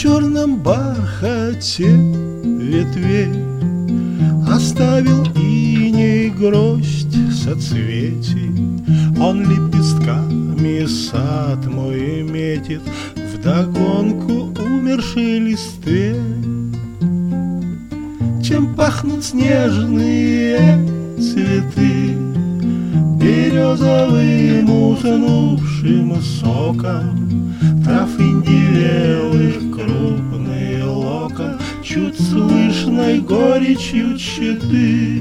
черном бархате ветвей оставил иней гроздь соцветий. Он лепестками сад мой метит вдогонку умершей листве. Чем пахнут снежные цветы березовым утонувшим соком, трав индивелых крупный локон, чуть слышной горечью четы.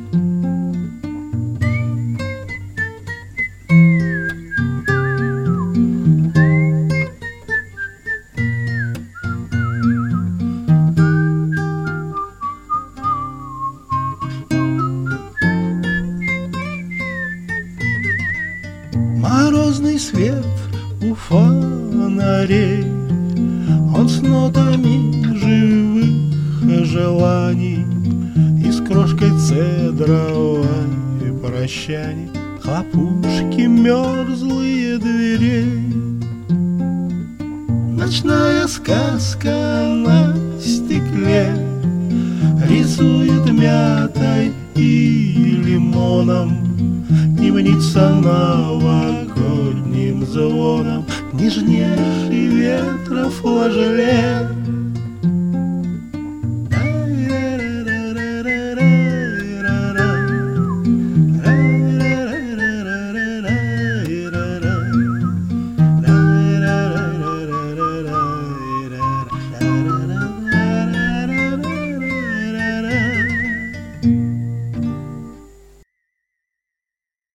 Морозный свет у фонарей, он с нотами живых желаний и с крошкой цедровой прощаний, хлопушки мерзлые дверей. Ночная сказка на стекле рисует мятой и лимоном, и мнится новогодним звоном нежнейший ветра флажолет.